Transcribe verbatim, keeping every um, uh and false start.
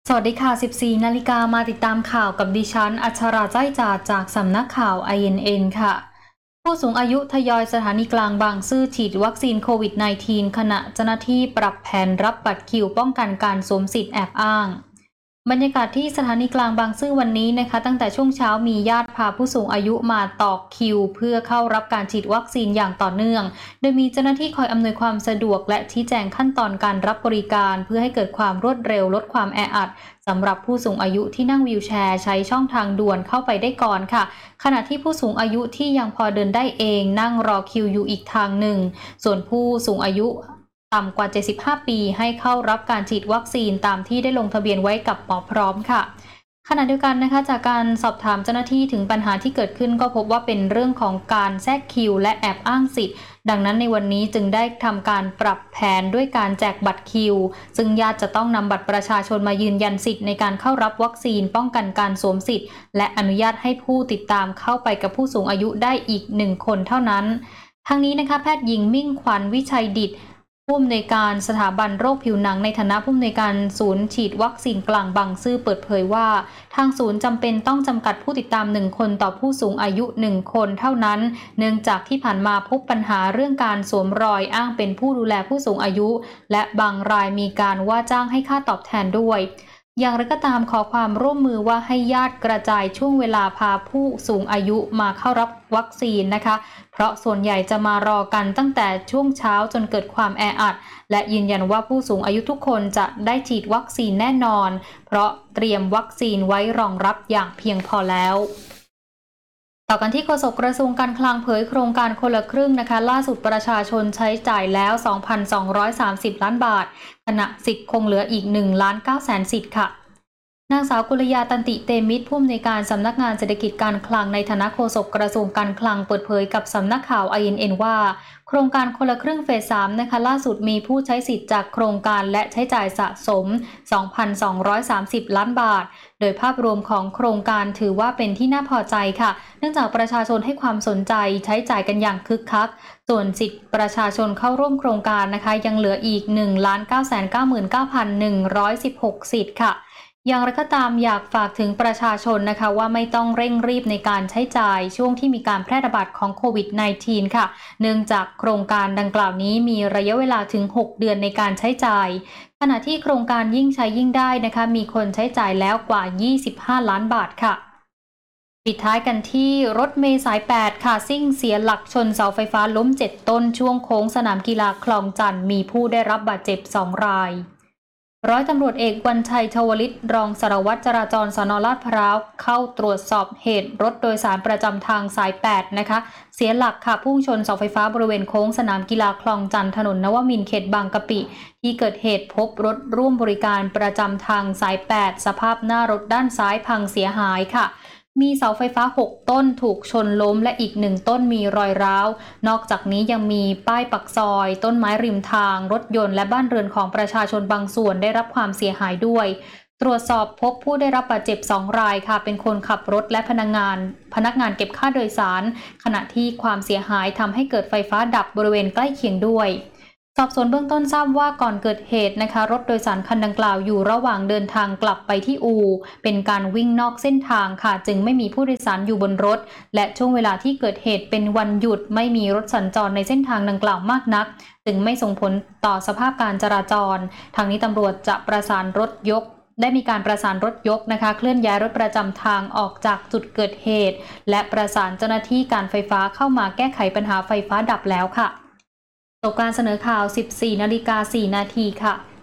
สวัสดีค่ะ สิบสี่ นาฬิกามาติดตามข่าวกับดิฉันอัชราจ้อยจาดจากสำนักข่าว ไอ เอ็น เอ็น ค่ะ ผู้สูงอายุทยอยสถานีกลางบางซื่อฉีดวัคซีนโควิด สิบเก้า ขณะเจ้าหน้าที่ปรับแผนรับบัตรคิวป้องกันการสวมสิทธิ์แอบอ้างบรรยากาศที่สถานีกลางบางซื่อวันนี้นะคะตั้งแต่ช่วงเช้ามีญาติพาผู้สูงอายุมาต่อคิวเพื่อเข้ารับการฉีดวัคซีนอย่างต่อเนื่องโดยมีเจ้าหน้าที่คอยอำนวยความสะดวกและชี้แจงขั้นตอนการรับบริการเพื่อให้เกิดความรวดเร็วลดความแออัดสำหรับผู้สูงอายุที่นั่งวีลแชร์ใช้ช่องทางด่วนเข้าไปได้ก่อนค่ะขณะที่ผู้สูงอายุที่ยังพอเดินได้เองนั่งรอคิวอยู่อีกทางหนึ่งส่วนผู้สูงอายุต่ำกว่าเจ็ดสิบห้าปีให้เข้ารับการฉีดวัคซีนตามที่ได้ลงทะเบียนไว้กับหมอพร้อมค่ะขณะเดียวกันนะคะจากการสอบถามเจ้าหน้าที่ถึงปัญหาที่เกิดขึ้นก็พบว่าเป็นเรื่องของการแทรกคิวและแอบอ้างสิทธิ์ดังนั้นในวันนี้จึงได้ทำการปรับแผนด้วยการแจกบัตรคิวซึ่งญาติจะต้องนำบัตรประชาชนมายืนยันสิทธิ์ในการเข้ารับวัคซีนป้องกันการสวมสิทธิ์และอนุญาตให้ผู้ติดตามเข้าไปกับผู้สูงอายุได้อีกหนึ่งคนเท่านั้นทั้งนี้นะคะแพทย์หญิงมิ่งขวัญวิชัยดิษฐ์ผู้อำนวยการสถาบันโรคผิวหนังในฐานะผู้อำนวยการศูนย์ฉีดวัคซีนกลางบางซื่อเปิดเผยว่าทางศูนย์จำเป็นต้องจำกัดผู้ติดตามหนึ่งคนต่อผู้สูงอายุหนึ่งคนเท่านั้นเนื่องจากที่ผ่านมาพบปัญหาเรื่องการสวมรอยอ้างเป็นผู้ดูแลผู้สูงอายุและบางรายมีการว่าจ้างให้ค่าตอบแทนด้วยอย่างไรก็ตามขอความร่วมมือว่าให้ญาติกระจายช่วงเวลาพาผู้สูงอายุมาเข้ารับวัคซีนนะคะเพราะส่วนใหญ่จะมารอกันตั้งแต่ช่วงเช้าจนเกิดความแออัดและยืนยันว่าผู้สูงอายุทุกคนจะได้ฉีดวัคซีนแน่นอนเพราะเตรียมวัคซีนไว้รองรับอย่างเพียงพอแล้วต่อกันที่โฆษกกระทรวงการคลังเผยโครงการคนละครึ่งนะคะล่าสุดประชาชนใช้จ่ายแล้ว สองพันสองร้อยสามสิบ ล้านบาทขณะสิทธิ์คงเหลืออีก หนึ่งล้านเก้าแสน สิทธิ์ค่ะนางสาวกุลยาตันติเตมิตรผู้อำนวยการสำนักงานเศรษฐกิจการคลังในฐานะโฆษกกระทรวงการคลังเปิดเผยกับสำนักข่าว ไอ เอ็น เอ็น ว่าโครงการคนละครึ่งเฟส สามนะคะล่าสุดมีผู้ใช้สิทธิ์จากโครงการและใช้จ่ายสะสม สองพันสองร้อยสามสิบ ล้านบาทโดยภาพรวมของโครงการถือว่าเป็นที่น่าพอใจค่ะเนื่องจากประชาชนให้ความสนใจใช้จ่ายกันอย่างคึกคักส่วนสิทธิประชาชนเข้าร่วมโครงการนะคะยังเหลืออีก หนึ่งล้านเก้าแสนเก้าหมื่นเก้าพันหนึ่งร้อยสิบหก สิทธิ์ค่ะอย่างไรก็ตามอยากฝากถึงประชาชนนะคะว่าไม่ต้องเร่งรีบในการใช้จ่ายช่วงที่มีการแพร่ระบาดของโควิด สิบเก้า ค่ะเนื่องจากโครงการดังกล่าวนี้มีระยะเวลาถึงหกเดือนในการใช้จ่ายขณะที่โครงการยิ่งใช้ยิ่งได้นะคะมีคนใช้จ่ายแล้วกว่ายี่สิบห้าล้านบาทค่ะปิดท้ายกันที่รถเมล์สายแปดค่ะซิ่งเสียหลักชนเสาไฟฟ้าล้มเจ็ดต้นช่วงโค้งสนามกีฬาคลองจันทน์มีผู้ได้รับบาดเจ็บสองรายร้อยตำรวจเอกวันชัยชวลิตรองสารวัตรจราจรสน.ลาดพร้าวเข้าตรวจสอบเหตุรถโดยสารประจำทางสายแปดนะคะเสียหลักค่ะพุ่งชนเสาไฟฟ้าบริเวณโค้งสนามกีฬาคลองจันทน์ถนนนวมินทร์เขตบางกะปิที่เกิดเหตุพบรถร่วมบริการประจำทางสายแปดสภาพหน้ารถด้านซ้ายพังเสียหายค่ะมีเสาไฟฟ้าหกต้นถูกชนล้มและอีกหนึ่งต้นมีรอยร้าวนอกจากนี้ยังมีป้ายปักซอยต้นไม้ริมทางรถยนต์และบ้านเรือนของประชาชนบางส่วนได้รับความเสียหายด้วยตรวจสอบพบผู้ได้รับบาดเจ็บสองรายค่ะเป็นคนขับรถและพนักงานพนักงานเก็บค่าโดยสารขณะที่ความเสียหายทำให้เกิดไฟฟ้าดับบริเวณใกล้เคียงด้วยสอบสวนเบื้องต้นทราบว่าก่อนเกิดเหตุนะคะรถโดยสารคันดังกล่าวอยู่ระหว่างเดินทางกลับไปที่อู่เป็นการวิ่งนอกเส้นทางค่ะจึงไม่มีผู้โดยสารอยู่บนรถและช่วงเวลาที่เกิดเหตุเป็นวันหยุดไม่มีรถสัญจรในเส้นทางดังกล่าวมากนักจึงไม่ส่งผลต่อสภาพการจราจรทางนี้ตำรวจจะประสานรถยกได้มีการประสานรถยกนะคะเคลื่อนย้ายรถประจำทางออกจากจุดเกิดเหตุและประสานเจ้าหน้าที่การไฟฟ้าเข้ามาแก้ไขปัญหาไฟฟ้าดับแล้วค่ะจบการเสนอข่าว สิบสี่ นาฬิกา สี่ นาทีค่ะ